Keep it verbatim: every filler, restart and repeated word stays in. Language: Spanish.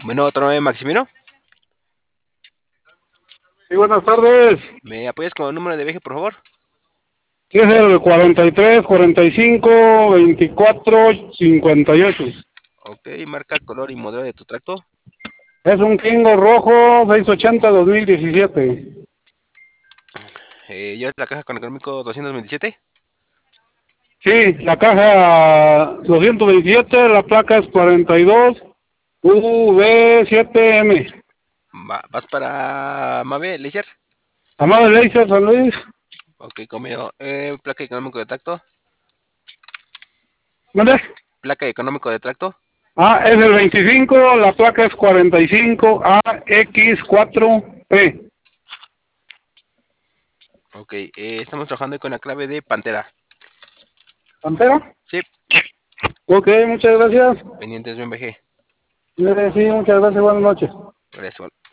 Bueno, otro nombre, Maximino. Sí, buenas tardes. ¿Me apoyas con el número de viaje, por favor? Sí, es el cuarenta y tres, cuarenta y cinco, veinticuatro, cincuenta y ocho. Ok, marca, color y modelo de tu tracto. Es un Kingo rojo seiscientos ochenta dos mil diecisiete. Eh, ¿llevas la caja con económico doscientos veintisiete? Sí, la caja doscientos veintisiete, la placa es cuarenta y dos U V siete M. Va, ¿vas para Mave, Leisure? Amado Leisure, San Luis. Ok, conmigo. Eh, placa económico de tracto. ¿Dónde? Placa económico de tracto. Ah, es el veinticinco, la placa es cuarenta y cinco A X cuatro P. Ok, eh, estamos trabajando con la clave de Pantera. ¿Pantera? Sí, Ok, muchas gracias. pendientes de un viaje. Sí, muchas gracias, buenas noches. Gracias, igual.